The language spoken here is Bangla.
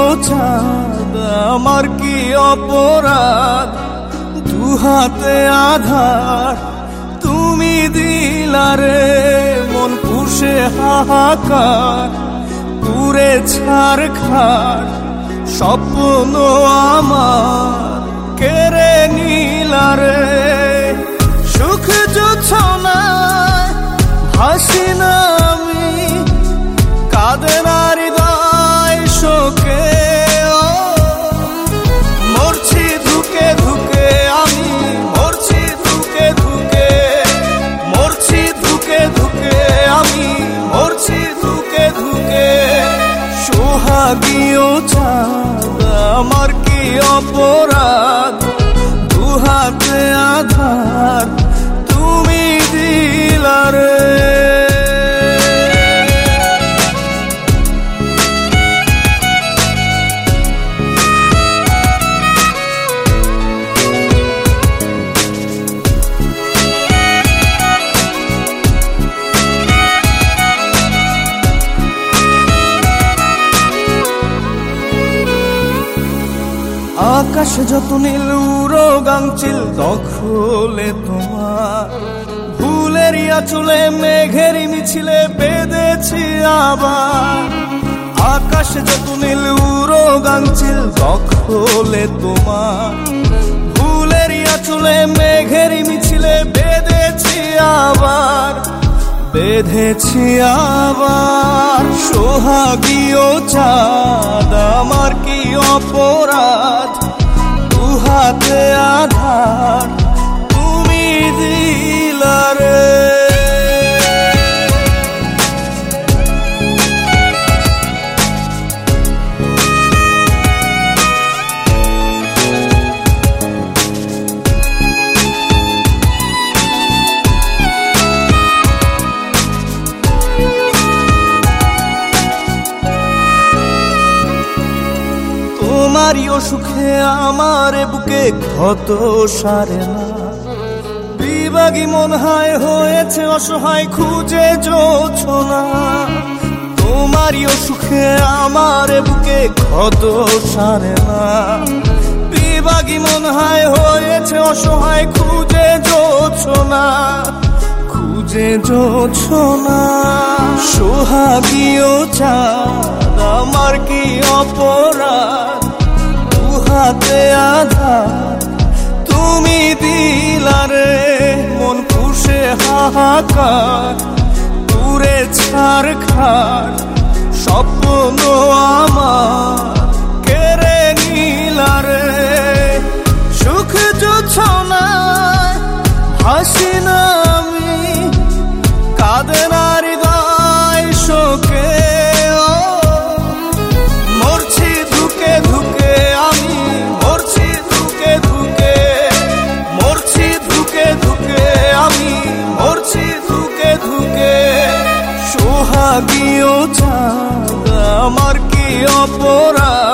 চাঁদ আমার কি অপরাধ, দুহাতে আধার তুমি দিলারে, মন পুষে হাহাকার পুরে ছারখার, স্বপ্ন আমার কেড়ে নিলারে। সুখ জোছনায় হাসি না আমি, কাঁদে না হৃদয় শোকে, মরছি ধুকে ধুকে আমি, মরছি ধুকে ধুকে, মরছি ধুকে ধুকে আমি, মরছি ধুকে ধুকে। সোহাগীও চাঁদ আমার কি অপরাধ, দুহাতে আধার তুমি দিলারে। আকাশ যত নীল উড়ো গাংচিল দখলে তোমার, ফুলের আঁচলে মেঘের মিছিলে বেঁধেছি আবার। আকাশ যত নীল উড়ো গাংচিল দখলে তোমার, ফুলের আঁচলে মেঘের মিছিলে বেঁধেছি আবার, বেঁধেছি আবার। সোহাগীও চাঁদ আমার কি অপরাধ, দুহাতে আধার তুমি দিলারে। তোমারই অসুখে আমার বুকে ক্ষত সারে না, বিভাগী মন হায় হয়েছে অসহায় খুঁজে জোছনা। তোমারই অসুখে আমার বুকে ক্ষত সারে না, বিভাগী মন হায় হয়েছে অসহায় খুঁজে জোছনা, খুঁজে জোছনা। সোহাগীও চাঁদ আমার কি অপরাধ, দুহাতে আধার তুমি দিলারে, মন পুষে হাহাকার পুরে ছারখার, স্বপ্ন আমার কেড়ে নিলারে। সুখ জোছনায় হাসি না আমি, কাঁদে না হৃদয় শোকে, মরছি ধুকে ধুকে আমি, মরছি ধুকে ধুকে, মরছি ধুকে ধুকে আমি, মরছি ধুকে ধুকে। সোহাগীও চাঁদ আমার কি অপরাধ,